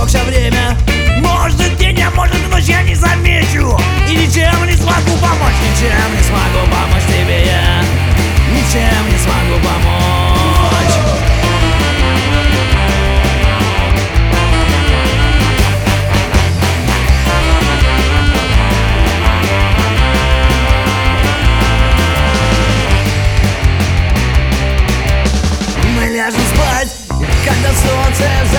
истекшее время. Может день, а может ночь, я не замечу. И ничем не смогу помочь, ничем не смогу помочь тебе я. Ничем не смогу помочь. Мы ляжем спать, когда солнце